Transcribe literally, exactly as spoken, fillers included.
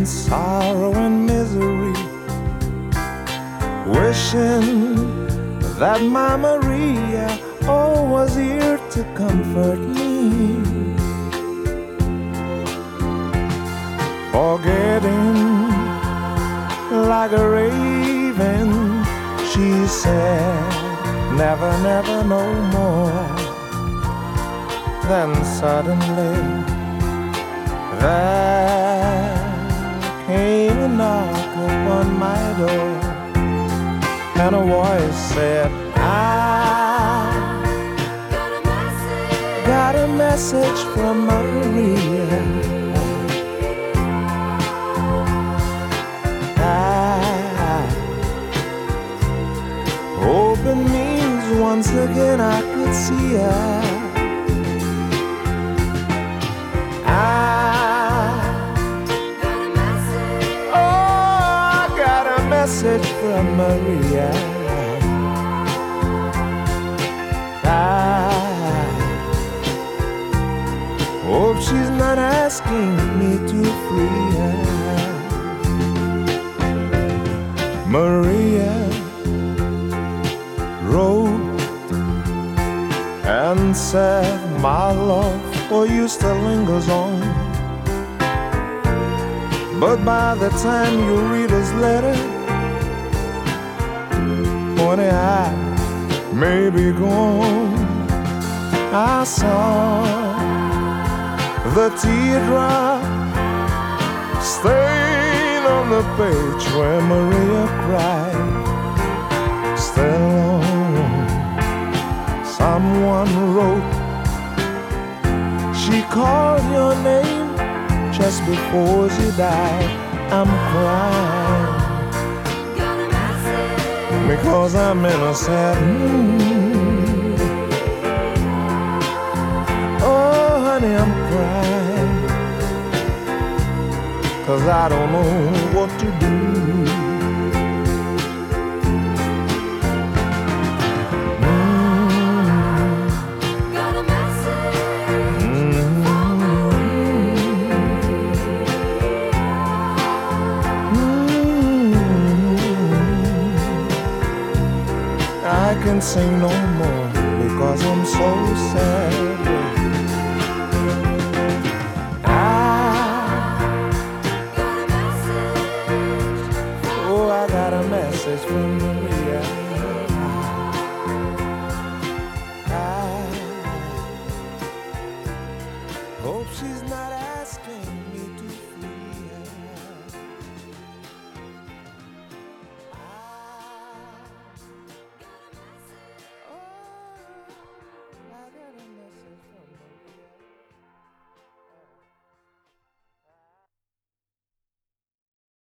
in sorrow and misery, wishing that my Maria, oh, was here to comfort me. Forgetting like a raven, she said, never, never, no more. Then suddenly there came a knock upon my door, and a voice said, I got a message from Maria. Open means once again I could see her. I, oh, I got a message from Maria. I hope she's not asking me to free her. Maria wrote and said, my love for you still lingers on, but by the time you read his letter, honey, I may be gone. I saw the teardrop stain on the page where Maria cried. Still on, someone wrote, she called your name just before she died. I'm crying because I'm in a sad mood. Oh, honey, I'm crying 'cause I don't know what to do. I can sing no more.